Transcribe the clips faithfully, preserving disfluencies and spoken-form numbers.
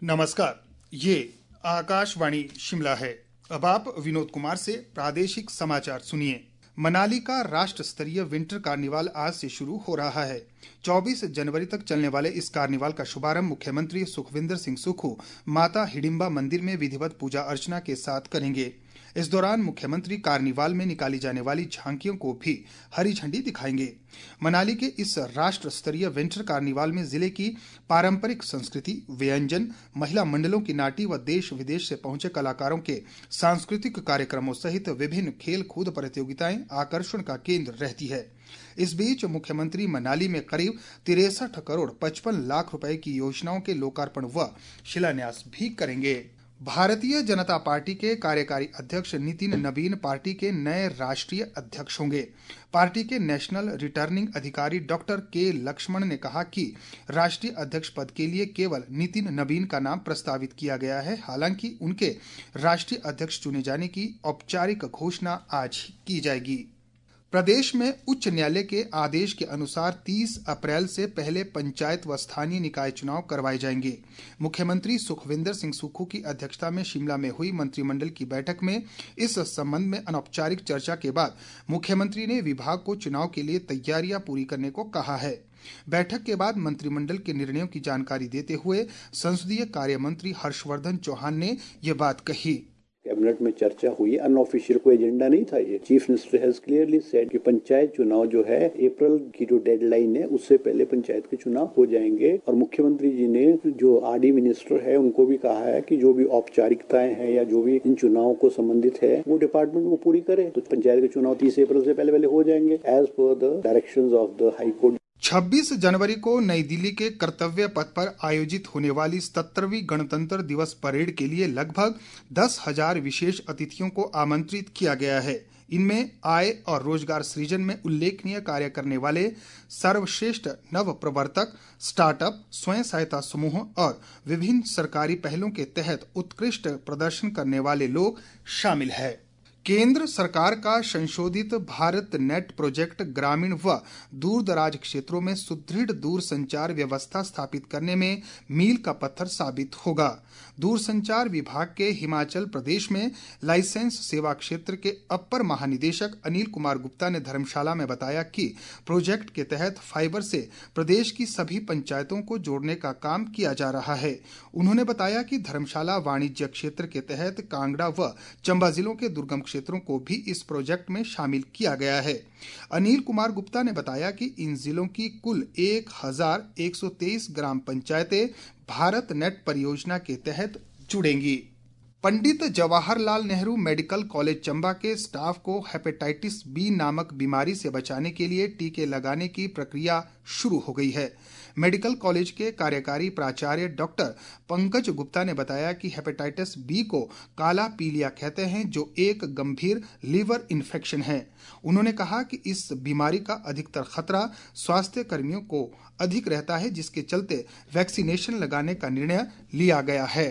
नमस्कार, ये आकाशवाणी शिमला है। अब आप विनोद कुमार से प्रादेशिक समाचार सुनिए। मनाली का राष्ट्र स्तरीय विंटर कार्निवाल आज से शुरू हो रहा है। चौबीस जनवरी तक चलने वाले इस कार्निवाल का शुभारंभ मुख्यमंत्री सुखविंदर सिंह सुक्खू माता हिडिंबा मंदिर में विधिवत पूजा अर्चना के साथ करेंगे। इस दौरान मुख्यमंत्री कार्निवाल में निकाली जाने वाली झांकियों को भी हरी झंडी दिखाएंगे। मनाली के इस राष्ट्र स्तरीय विंटर कार्निवाल में जिले की पारंपरिक संस्कृति, व्यंजन, महिला मंडलों की नाटी व देश विदेश से पहुंचे कलाकारों के सांस्कृतिक कार्यक्रमों सहित विभिन्न खेल कूद प्रतियोगिताएं आकर्षण का केंद्र रहती है। इस बीच मुख्यमंत्री मनाली में करीब तिरसठ करोड़ पचपन लाख रुपए की योजनाओं के लोकार्पण व शिलान्यास भी करेंगे। भारतीय जनता पार्टी के कार्यकारी अध्यक्ष नितिन नवीन पार्टी के नए राष्ट्रीय अध्यक्ष होंगे। पार्टी के नेशनल रिटर्निंग अधिकारी डॉक्टर के लक्ष्मण ने कहा कि राष्ट्रीय अध्यक्ष पद के लिए केवल नितिन नवीन का नाम प्रस्तावित किया गया है। हालांकि उनके राष्ट्रीय अध्यक्ष चुने जाने की औपचारिक घोषणा आज की जाएगी। प्रदेश में उच्च न्यायालय के आदेश के अनुसार तीस अप्रैल से पहले पंचायत व स्थानीय निकाय चुनाव करवाए जाएंगे। मुख्यमंत्री सुखविंदर सिंह सुक्खू की अध्यक्षता में शिमला में हुई मंत्रिमंडल की बैठक में इस संबंध में अनौपचारिक चर्चा के बाद मुख्यमंत्री ने विभाग को चुनाव के लिए तैयारियां पूरी करने को कहा है। बैठक के बाद मंत्रिमंडल के निर्णयों की जानकारी देते हुए संसदीय कार्य मंत्री हर्षवर्धन चौहान ने ये बात कही। कैबिनेट में चर्चा हुई, अनऑफिशियल कोई एजेंडा नहीं था। ये chief minister has clearly said कि पंचायत चुनाव जो है अप्रैल की जो डेडलाइन है उससे पहले पंचायत के चुनाव हो जाएंगे। और मुख्यमंत्री जी ने जो आरडी मिनिस्टर है उनको भी कहा है कि जो भी औपचारिकताएं हैं या जो भी इन चुनावों को संबंधित है वो डिपार्टमेंट वो पूरी करे। तो पंचायत के चुनाव तीस अप्रैल से पहले पहले हो जाएंगे as per the directions of the high court. छब्बीस जनवरी को नई दिल्ली के कर्तव्य पथ पर आयोजित होने वाली सत्तरवीं गणतंत्र दिवस परेड के लिए लगभग दस हजार विशेष अतिथियों को आमंत्रित किया गया है। इनमें आय और रोजगार सृजन में उल्लेखनीय कार्य करने वाले सर्वश्रेष्ठ नव प्रवर्तक, स्टार्टअप, स्वयं सहायता समूह और विभिन्न सरकारी पहलों के तहत उत्कृष्ट प्रदर्शन करने वाले लोग शामिल हैं। केंद्र सरकार का संशोधित भारत नेट प्रोजेक्ट ग्रामीण व दूर दराज क्षेत्रों में सुदृढ़ दूर संचार व्यवस्था स्थापित करने में मील का पत्थर साबित होगा। दूरसंचार विभाग के हिमाचल प्रदेश में लाइसेंस सेवा क्षेत्र के अपर महानिदेशक अनिल कुमार गुप्ता ने धर्मशाला में बताया कि प्रोजेक्ट के तहत फाइबर से प्रदेश की सभी पंचायतों को जोड़ने का काम किया जा रहा है। उन्होंने बताया कि धर्मशाला वाणिज्य क्षेत्र के तहत कांगड़ा व चंबा जिलों के दुर्गम क्षेत्रों को भी इस प्रोजेक्ट में शामिल किया गया है। अनिल कुमार गुप्ता ने बताया कि इन जिलों की कुल एक हजार एक सौ तेईस ग्राम पंचायतें भारत नेट परियोजना के तहत जुड़ेंगी। पंडित जवाहरलाल नेहरू मेडिकल कॉलेज चंबा के स्टाफ को हेपेटाइटिस बी नामक बीमारी से बचाने के लिए टीके लगाने की प्रक्रिया शुरू हो गई है। मेडिकल कॉलेज के कार्यकारी प्राचार्य डॉक्टर पंकज गुप्ता ने बताया कि हेपेटाइटिस बी को काला पीलिया कहते हैं, जो एक गंभीर लीवर इन्फेक्शन है। उन्होंने कहा कि इस बीमारी का अधिकतर खतरा स्वास्थ्य कर्मियों को अधिक रहता है, जिसके चलते वैक्सीनेशन लगाने का निर्णय लिया गया है।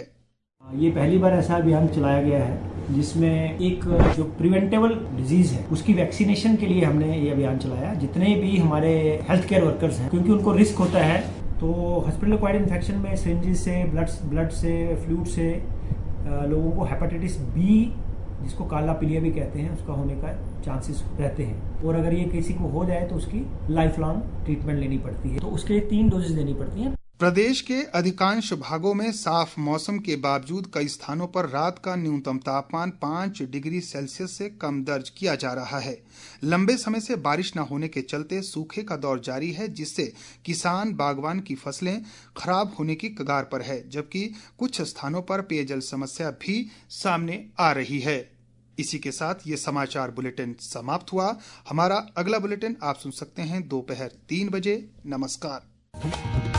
ये पहली बार ऐसा अभियान चलाया गया है जिसमें एक जो प्रिवेंटेबल डिजीज है उसकी वैक्सीनेशन के लिए हमने ये अभियान चलाया। जितने भी हमारे हेल्थ केयर वर्कर्स हैं, क्योंकि उनको रिस्क होता है, तो हॉस्पिटल एक्वायर्ड इन्फेक्शन में सिरिंजेस से, ब्लड ब्लड से, फ्लूइड से लोगों को हेपेटाइटिस बी, जिसको काला पीलिया भी कहते हैं, उसका होने का चांसेस रहते हैं। और अगर ये किसी को हो जाए तो उसकी लाइफ लॉन्ग ट्रीटमेंट लेनी पड़ती है, तो उसके लिए तीन डोजेज देनी पड़ती हैं। प्रदेश के अधिकांश भागों में साफ मौसम के बावजूद कई स्थानों पर रात का न्यूनतम तापमान पाँच डिग्री सेल्सियस से कम दर्ज किया जा रहा है। लंबे समय से बारिश न होने के चलते सूखे का दौर जारी है, जिससे किसान बागवान की फसलें खराब होने की कगार पर है, जबकि कुछ स्थानों पर पेयजल समस्या भी सामने आ रही है। इसी के साथ ये समाचार बुलेटिन समाप्त हुआ। हमारा अगला बुलेटिन आप सुन सकते हैं दोपहर तीन बजे। नमस्कार।